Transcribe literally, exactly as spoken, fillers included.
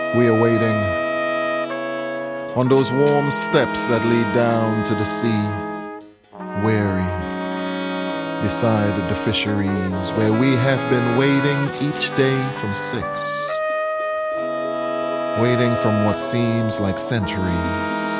We are waiting on those warm steps that lead down to the sea, weary beside the fisheries where we have been waiting each day from six, waiting from what seems like centuries.